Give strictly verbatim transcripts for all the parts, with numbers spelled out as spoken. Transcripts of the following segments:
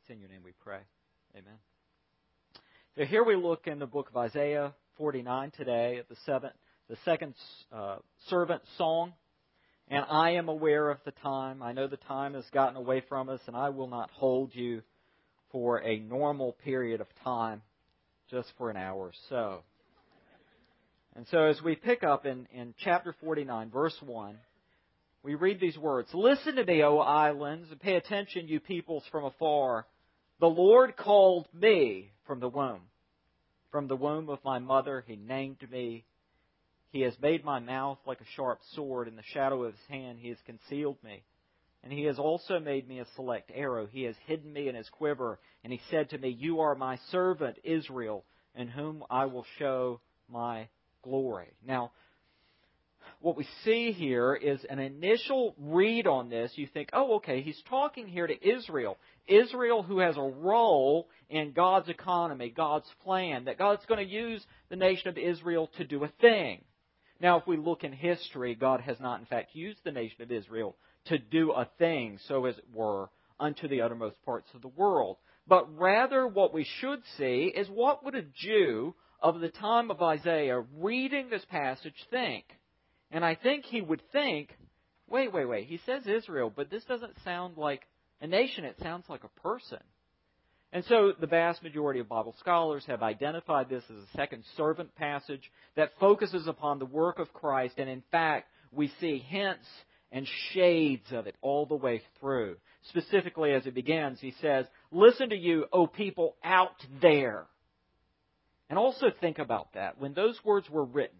It's in your name we pray. Amen. So here we look in the book of Isaiah forty-nine today at the seventh, the second uh, servant song. And I am aware of the time. I know the time has gotten away from us, and I will not hold you for a normal period of time, just for an hour or so. And so as we pick up in, in chapter forty-nine, verse one, we read these words, "Listen to me, O islands, and pay attention, you peoples from afar. The Lord called me from the womb. From the womb of my mother, He named me. He has made my mouth like a sharp sword. In the shadow of His hand He has concealed me. And He has also made me a select arrow. He has hidden me in His quiver. And He said to me, You are my servant Israel, in whom I will show my glory." Now, what we see here is an initial read on this. You think, oh, okay, He's talking here to Israel. Israel who has a role in God's economy, God's plan, that God's going to use the nation of Israel to do a thing. Now, if we look in history, God has not, in fact, used the nation of Israel to do a thing, so as it were, unto the uttermost parts of the world. But rather, what we should see is what would a Jew of the time of Isaiah reading this passage think? And I think he would think, wait, wait, wait, he says Israel, but this doesn't sound like a nation, it sounds like a person. And so the vast majority of Bible scholars have identified this as a second servant passage that focuses upon the work of Christ. And in fact, we see hints and shades of it all the way through. Specifically, as it begins, he says, "Listen to you, O people out there." And also think about that. When those words were written,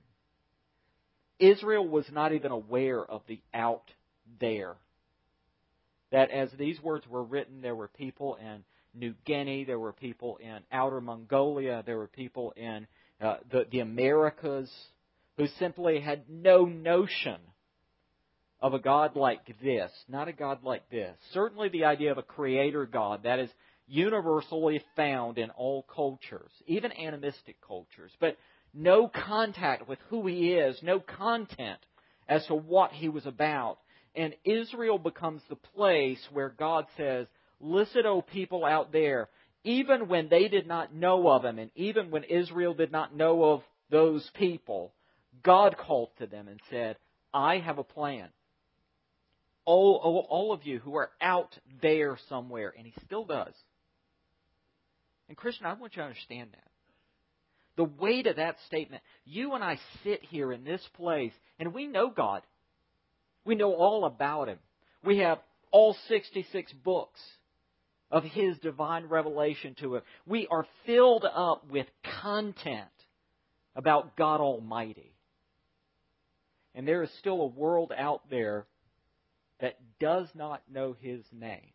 Israel was not even aware of the out there. That as these words were written, there were people in New Guinea, there were people in Outer Mongolia, there were people in uh, the, the Americas who simply had no notion of a God like this, not a God like this. Certainly the idea of a creator God, that is universally found in all cultures, even animistic cultures, but no contact with who He is, no content as to what He was about. And Israel becomes the place where God says, "Listen, O people out there," even when they did not know of Him, and even when Israel did not know of those people, God called to them and said, "I have a plan. All, all, all of you who are out there somewhere," and He still does. And Christian, I want you to understand that. The weight of that statement. You and I sit here in this place, and we know God. We know all about Him. We have all sixty-six books of His divine revelation to us. We are filled up with content about God Almighty. And there is still a world out there that does not know His name.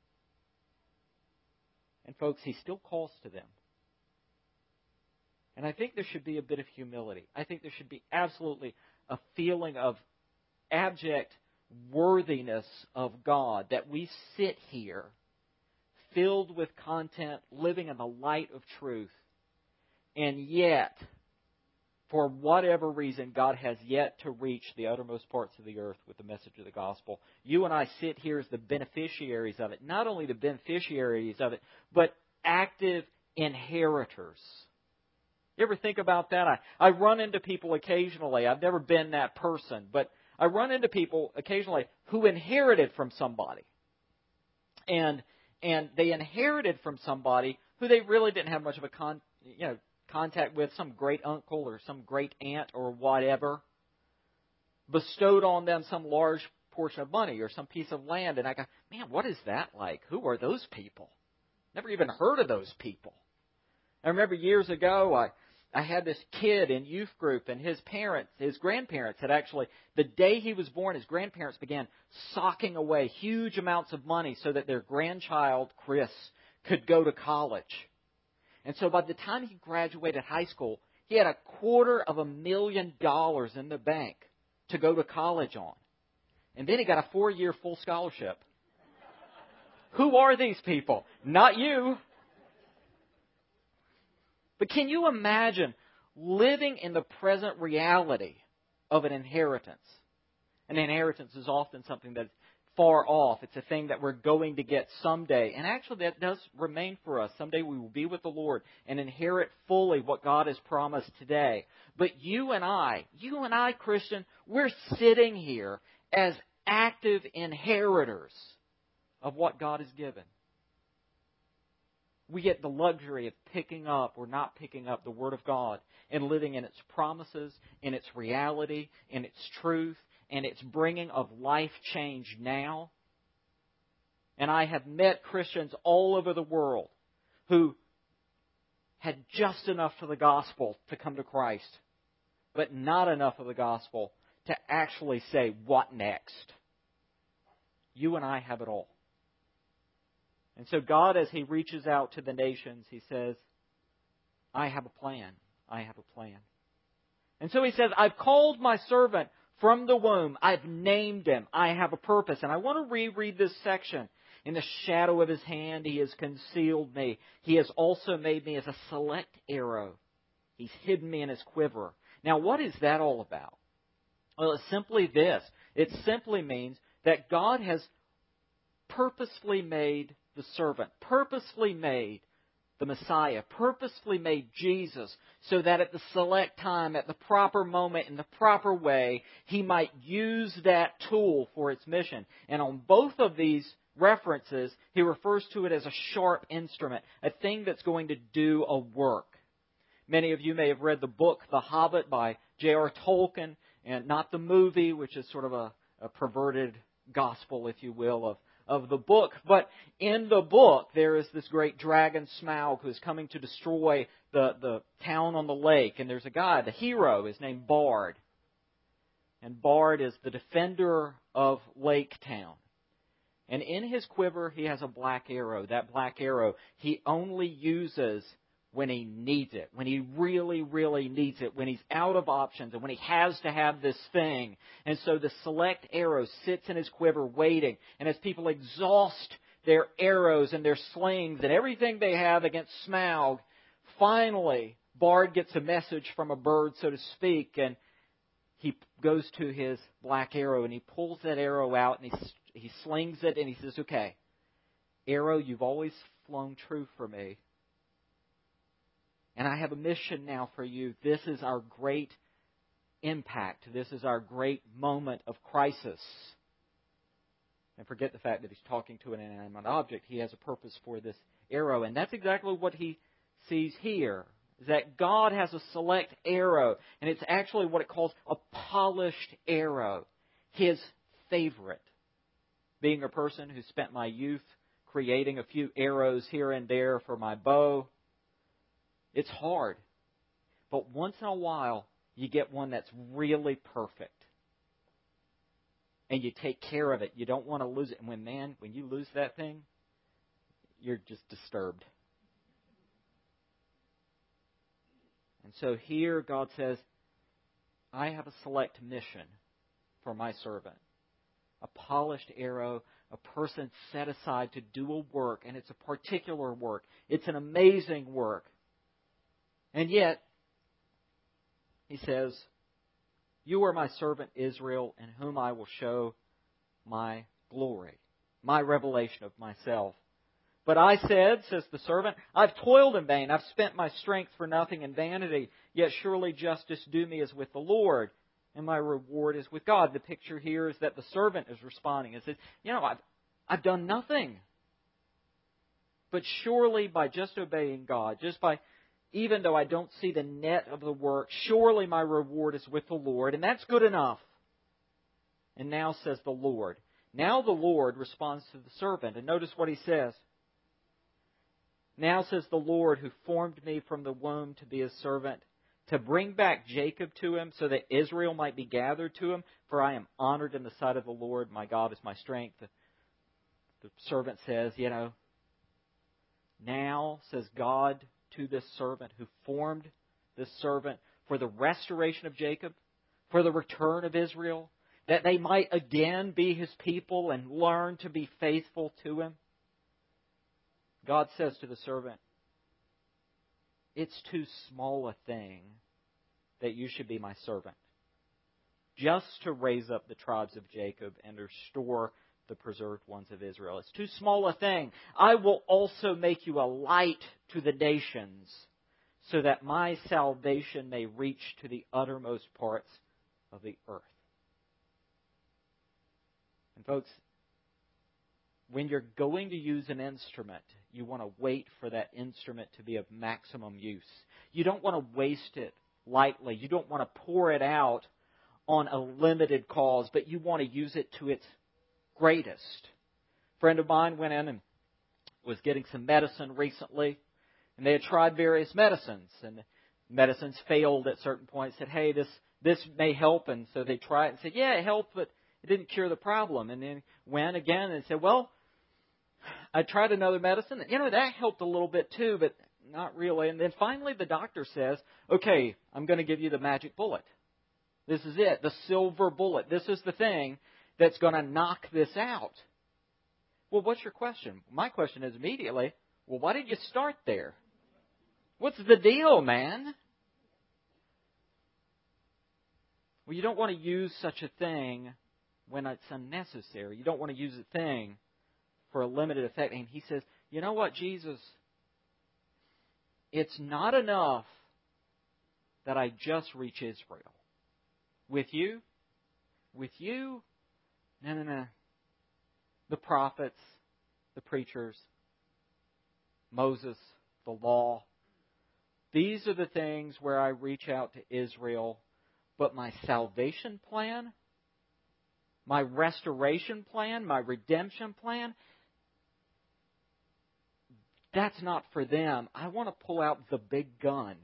And folks, He still calls to them. And I think there should be a bit of humility. I think there should be absolutely a feeling of abject worthiness of God, that we sit here filled with content, living in the light of truth, and yet, for whatever reason, God has yet to reach the uttermost parts of the earth with the message of the gospel. You and I sit here as the beneficiaries of it. Not only the beneficiaries of it, but active inheritors. You ever think about that? I, I run into people occasionally. I've never been that person, but I run into people occasionally who inherited from somebody. And and they inherited from somebody who they really didn't have much of a con, you know, contact with, some great uncle or some great aunt or whatever, bestowed on them some large portion of money or some piece of land. And I go, man, what is that like? Who are those people? Never even heard of those people. I remember years ago, I, I had this kid in youth group, and his parents, his grandparents had actually, the day he was born, his grandparents began socking away huge amounts of money so that their grandchild, Chris, could go to college. And so by the time he graduated high school, he had a quarter of a million dollars in the bank to go to college on. And then he got a four-year full scholarship. Who are these people? Not you. But can you imagine living in the present reality of an inheritance? An inheritance is often something that's far off. It's a thing that we're going to get someday. And actually that does remain for us. Someday we will be with the Lord and inherit fully what God has promised today. But you and I, you and I, Christian, we're sitting here as active inheritors of what God has given. We get the luxury of picking up or not picking up the Word of God and living in its promises, in its reality, in its truth, and its bringing of life change now. And I have met Christians all over the world who had just enough of the gospel to come to Christ, but not enough of the gospel to actually say, what next? You and I have it all. And so God, as He reaches out to the nations, He says, I have a plan. I have a plan. And so He says, I've called my servant from the womb. I've named him. I have a purpose. And I want to reread this section. In the shadow of His hand, He has concealed me. He has also made me as a select arrow. He's hidden me in His quiver. Now, what is that all about? Well, it's simply this. It simply means that God has purposefully made the servant, purposefully made the Messiah, purposefully made Jesus, so that at the select time, at the proper moment, in the proper way, He might use that tool for its mission. And on both of these references, He refers to it as a sharp instrument, a thing that's going to do a work. Many of you may have read the book The Hobbit by J R Tolkien, and not the movie, which is sort of a, a perverted gospel, if you will, of of the book. But in the book, there is this great dragon Smaug who is coming to destroy the, the town on the lake. And there's a guy, the hero, is named Bard. And Bard is the defender of Lake Town. And in his quiver, he has a black arrow. That black arrow he only uses when he needs it, when he really, really needs it, when he's out of options and when he has to have this thing. And so the select arrow sits in his quiver waiting. And as people exhaust their arrows and their slings and everything they have against Smaug, finally Bard gets a message from a bird, so to speak, and he goes to his black arrow and he pulls that arrow out and he, he slings it and he says, okay, arrow, you've always flown true for me. And I have a mission now for you. This is our great impact. This is our great moment of crisis. And forget the fact that he's talking to an inanimate object. He has a purpose for this arrow. And that's exactly what he sees here. Is that God has a select arrow. And it's actually what it calls a polished arrow. His favorite. Being a person who spent my youth creating a few arrows here and there for my bow, it's hard. But once in a while, you get one that's really perfect. And you take care of it. You don't want to lose it. And when, man, when you lose that thing, you're just disturbed. And so here God says, I have a select mission for my servant. A polished arrow, a person set aside to do a work. And it's a particular work. It's an amazing work. And yet, He says, you are my servant Israel, in whom I will show my glory, my revelation of myself. But I said, says the servant, I've toiled in vain, I've spent my strength for nothing in vanity, yet surely justice due me is with the Lord, and my reward is with God. The picture here is that the servant is responding and says, you know, I've, I've done nothing. But surely by just obeying God, just by even though I don't see the net of the work, surely my reward is with the Lord, and that's good enough. And now says the Lord. Now the Lord responds to the servant, and notice what He says. Now says the Lord, who formed me from the womb to be His servant, to bring back Jacob to Him, so that Israel might be gathered to Him, for I am honored in the sight of the Lord, my God is my strength. The, the servant says, you know, now, says God, to this servant who formed this servant for the restoration of Jacob, for the return of Israel, that they might again be His people and learn to be faithful to Him. God says to the servant, it's too small a thing that you should be my servant, just to raise up the tribes of Jacob and restore the preserved ones of Israel. It's too small a thing. I will also make you a light to the nations, so that my salvation may reach to the uttermost parts of the earth. And folks, when you're going to use an instrument, you want to wait for that instrument to be of maximum use. You don't want to waste it lightly. You don't want to pour it out on a limited cause, but you want to use it to its greatest. A friend of mine went in and was getting some medicine recently, and they had tried various medicines, and medicines failed at certain points. Said, hey, this this may help, and so they tried it and said, yeah, it helped, but it didn't cure the problem. And then went again and said, well, I tried another medicine, and you know, that helped a little bit too, but not really. And then finally the doctor says, okay, I'm going to give you the magic bullet. This is it, the silver bullet. This is the thing that's going to knock this out. Well, what's your question? My question is immediately, well, why did you start there? What's the deal, man? Well, you don't want to use such a thing when it's unnecessary. You don't want to use a thing for a limited effect. And he says, you know what, Jesus? It's not enough that I just reach Israel. With you? With you? No, no, no. The prophets, the preachers, Moses, the law. These are the things where I reach out to Israel. But my salvation plan, my restoration plan, my redemption plan, that's not for them. I want to pull out the big gun.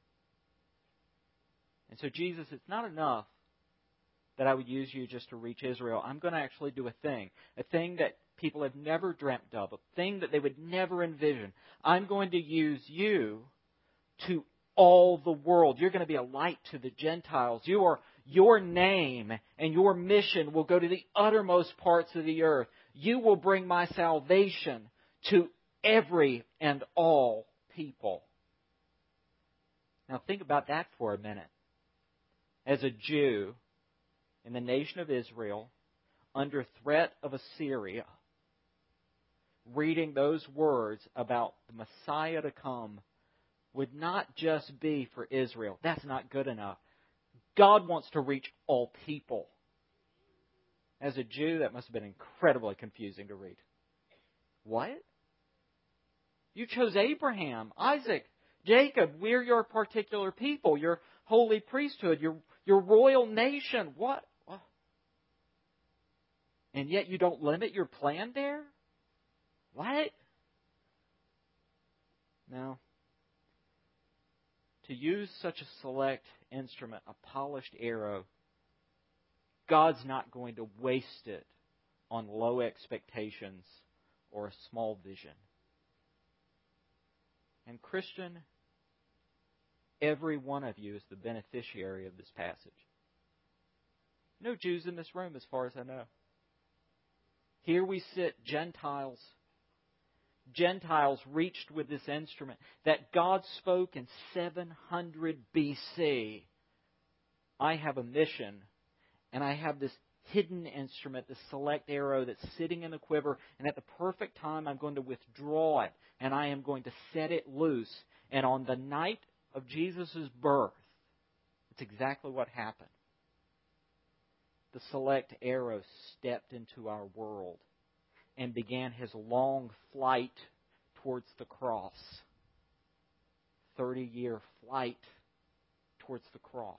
And so, Jesus, it's not enough that I would use you just to reach Israel. I'm going to actually do a thing, a thing that people have never dreamt of, a thing that they would never envision. I'm going to use you to all the world. You're going to be a light to the Gentiles. You are, your name and your mission will go to the uttermost parts of the earth. You will bring my salvation to every and all people. Now think about that for a minute. As a Jew in the nation of Israel, under threat of Assyria, reading those words about the Messiah to come would not just be for Israel. That's not good enough. God wants to reach all people. As a Jew, that must have been incredibly confusing to read. What? You chose Abraham, Isaac, Jacob. We're your particular people, your holy priesthood, your, your royal nation. What? And yet you don't limit your plan there? What? No. To use such a select instrument, a polished arrow, God's not going to waste it on low expectations or a small vision. And Christian, every one of you is the beneficiary of this passage. No Jews in this room as far as I know. Here we sit, Gentiles. Gentiles reached with this instrument that God spoke in seven hundred B C. I have a mission, and I have this hidden instrument, this select arrow that's sitting in the quiver, and at the perfect time I'm going to withdraw it, and I am going to set it loose. And on the night of Jesus' birth, it's exactly what happened. The select arrow stepped into our world and began his long flight towards the cross. thirty-year flight towards the cross.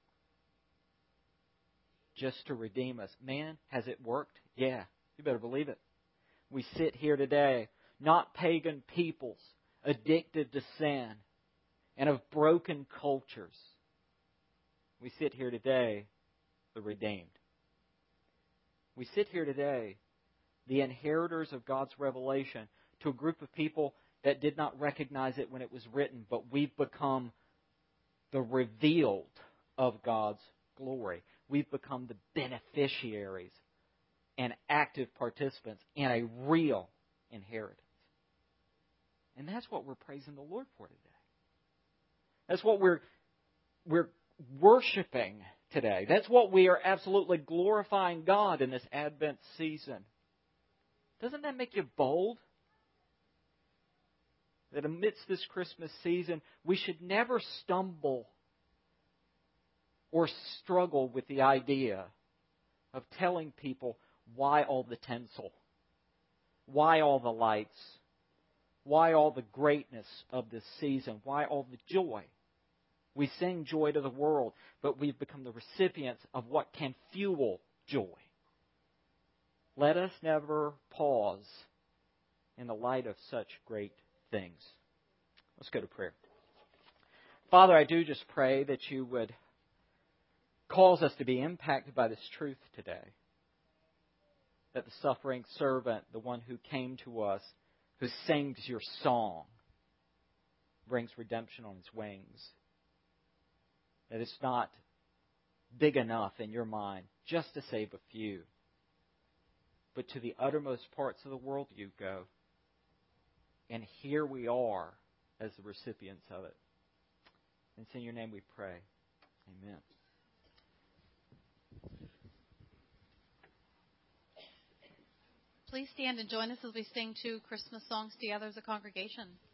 Just to redeem us. Man, has it worked? Yeah, you better believe it. We sit here today, not pagan peoples, addicted to sin, and of broken cultures. We sit here today, the redeemed. We sit here today, the inheritors of God's revelation, to a group of people that did not recognize it when it was written, but we've become the revealed of God's glory. We've become the beneficiaries and active participants in a real inheritance. And that's what we're praising the Lord for today. That's what we're we're worshiping today. That's what we are absolutely glorifying God in this Advent season. Doesn't that make you bold? That amidst this Christmas season, we should never stumble or struggle with the idea of telling people why all the tinsel, why all the lights, why all the greatness of this season, why all the joy. We sing joy to the world, but we've become the recipients of what can fuel joy. Let us never pause in the light of such great things. Let's go to prayer. Father, I do just pray that you would cause us to be impacted by this truth today. That the suffering servant, the one who came to us, who sings your song, brings redemption on his wings. That it's not big enough in your mind just to save a few. But to the uttermost parts of the world you go. And here we are as the recipients of it. And it's in your name we pray. Amen. Please stand and join us as we sing two Christmas songs together as a congregation.